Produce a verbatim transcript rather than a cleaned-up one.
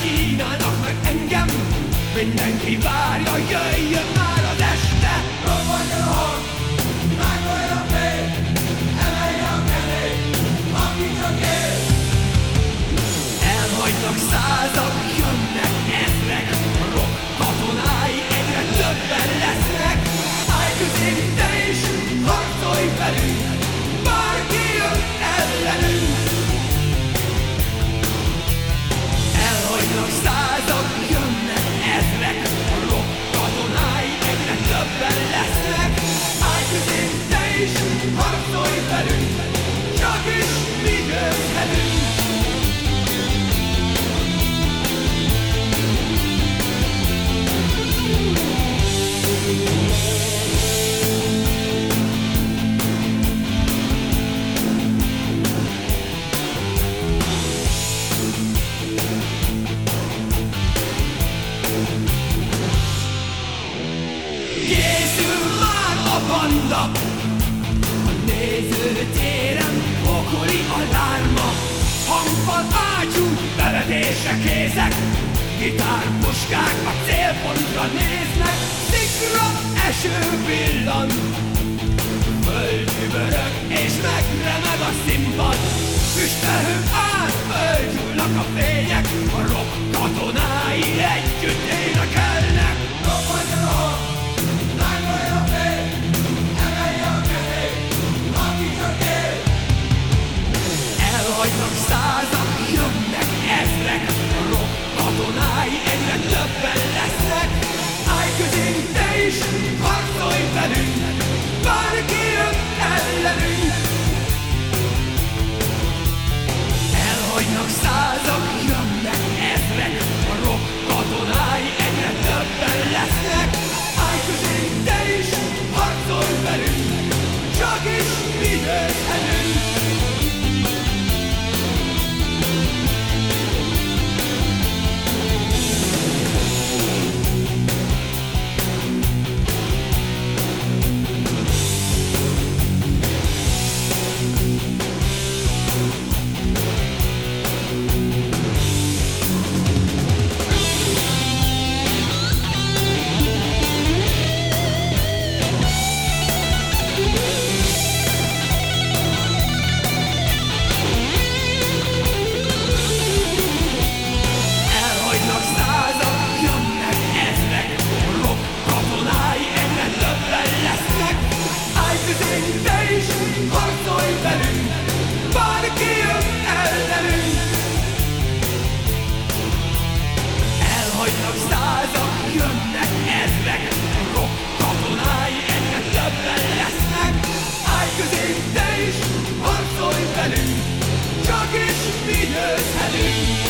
kínálnak meg engem. Mindenki várja, jöjjön már az este. Robbanjon a hang, tágoljon a fény, emelje a kezét, aki csak él. Elhagynak százak, jönnek ezrek, a rock katonái egyre többen lesznek. Állj közénk te is, harcolj velünk, bárki jön ellenünk. Elhagynak százak, jönnek ezrek, a rock katonái egyre többen lesznek. Állj közénk te is, harcolj velünk, csak is mi győzhetünk. Készül már a banda, a nézőtéren pokoli alarma. Hangfal ágyú, bevetésre készek, gitárpuskák a célpontra néznek. Szikra eső villan, föld üvörög és megremeg a színpad. Füstölő át, fölgyúlnak a fények, a rock katonái együtt énekelnek. Robbanjon a hang, tágoljon a fény, emelje a kezét, aki csak él. Elhagynak százak, jönnek ezrek, a rock katonái egyre többen lesznek. Állj közénk te is, harcolj velünk, bárki jön ellenünk. Elhagynak százak, jönnek ezrek, a rock katonái egyre többen lesznek. Állj közénk te is, harcolj velünk, csak is mi győzhetünk. Elhagynak százak, jönnek ezrek, a rock katonái egyre többen lesznek. Állj közénk te is, harcolj velünk, bárki jön ellenünk. Elhagynak százak, jönnek ezrek, a rock katonái egyre többen lesznek. Állj közénk te is, harcolj velünk, csak is mi győzhetünk.